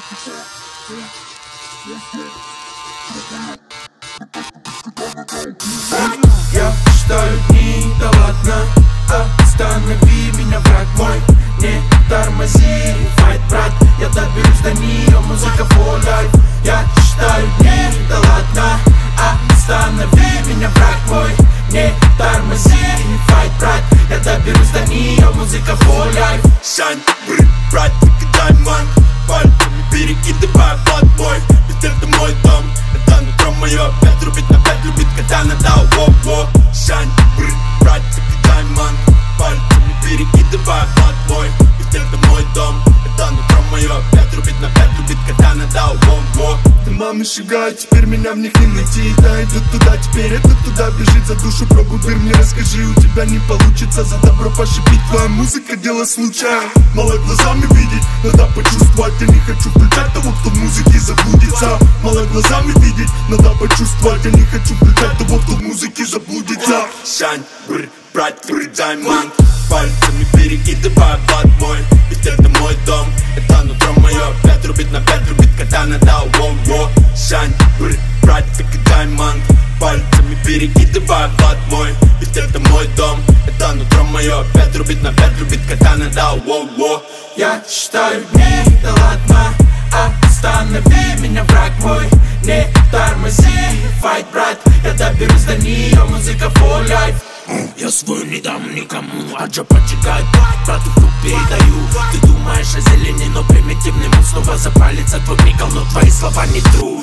Я считаю дни, да ладно, останови меня, враг мой, не тормози. Файт, брат, я доберусь до нее, музыка for life. Я считаю дни, да ладно, останови меня, враг мой, не тормози. Файт, брат, я доберусь до нее, музыка for life. Шань, брат, дай ман, пальцами перекидывай под бой. Ведь это мой дом, это нутро мое. 5 рубит на 5 любит, когда надо, во-во. Шань, брат, дай ман, пальцами перекидывай под бой. Ведь это мой дом, это нутро мое. 5 рубит на 5 любит, когда надо, во-во. Мамы шагают, теперь меня в них не найти. Да, идет туда, теперь это туда бежит. За душу пробуй, дыр мне расскажи, у тебя не получится. За добро пошипить, твоя музыка дело случая. Мало глазами видеть, надо почувствовать. Я не хочу включать того, кто в музыке заблудится. Мало глазами видеть, надо почувствовать. Я не хочу включать того, кто в музыке заблудится. Шань, брат, дай ман, пальцами перекидывай под мой. Ведь это мой дом, это нутро мое. 5 рубит на 5 любит, когда надо, во-во. Шань, брат, дай ман, пальцами перекидывай под мой. Ведь это мой дом, это нутро мое. 5 рубит на 5 любит, когда надо, во-во. Я считаю дни, да ладно, останови меня, враг мой, не тормози. Файт, брат, я доберусь до нее, музыка for life. Я свою не дам никому, аджа поджигает, брату в рук передаю. Ты думаешь о зелени, но примитивный мут снова запалится твой микал, но твои слова не true.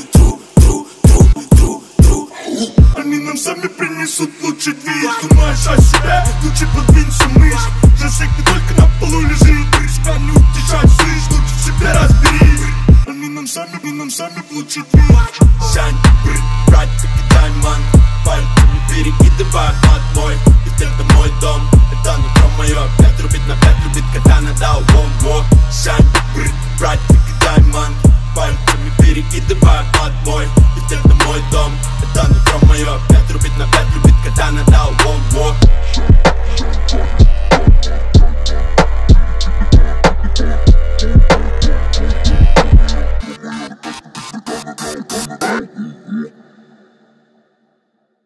Они нам сами принесут лучший движ. Думаешь о себе, лучше подвинься мышь. За всех не только на полу лежит, ты себя не утешать, слышь, лучше себя разбери. Они нам сами в лучший движ. Шань, брат, дай ман, пальцами перекидывай под мой.